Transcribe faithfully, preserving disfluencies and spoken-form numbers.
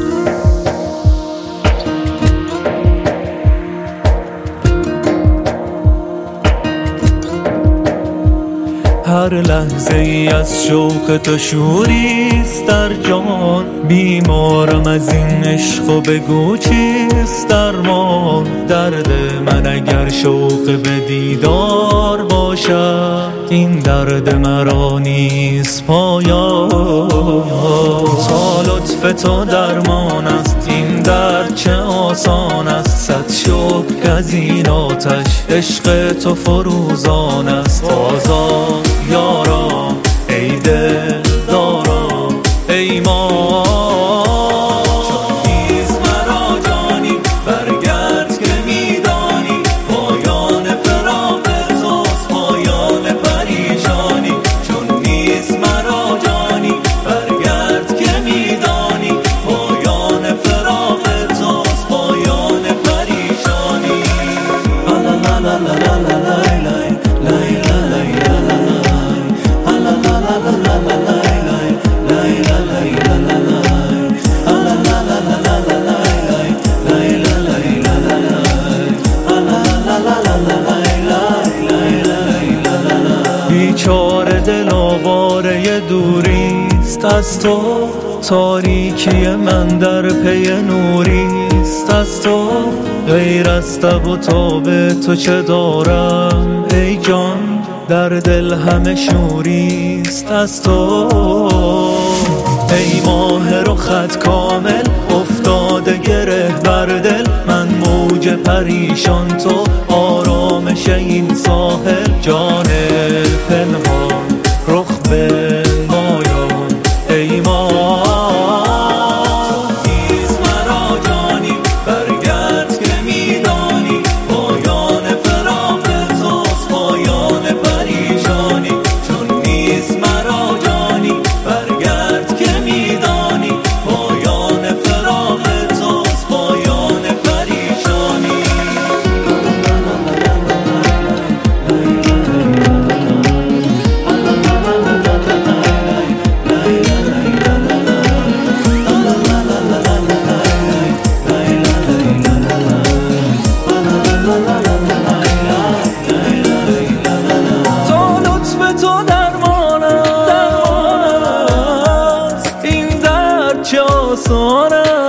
هر لحظه ای از شوق تو شوریست در جان، بیمارم از این عشق و بگو چیست درمان. درد من اگر شوق به دیدار باشد، این درد مرا نیست پایان. تا لطف تو درمان است این درد چه آسان است، صد شکر از این آتش عشق تو فروزان است. آزاد یاران ای دل داران ای ما، چون نیست مرا جانی برگرد که میدانی، پایان فراق توست پایان پریشانی. چون نیست مرا جانی برگرد که میدانی، پایان فراق توست پایان پریشانی. لا لا لا لا لا بیچاره دل آواره دوریست از تو، تاریکی من در پی نوریست از تو. غیر از تب و تاب تو چه دارم ای جان، در دل همه شوریست از تو. ای ماه رخت کامل افتاده گره بر دل، من موج پریشان تو آرامش این ساحل. جان پنهان رخ به مایان ای ما، نیست مرا جانی برگرد که میدانی، پایان فراق توست پایان پریشانی. چون نیست مرا جانی برگرد که میدانی، پایان فراق توست پایان پریشانی. تا لطف تو درمان است این درد چه آسان است.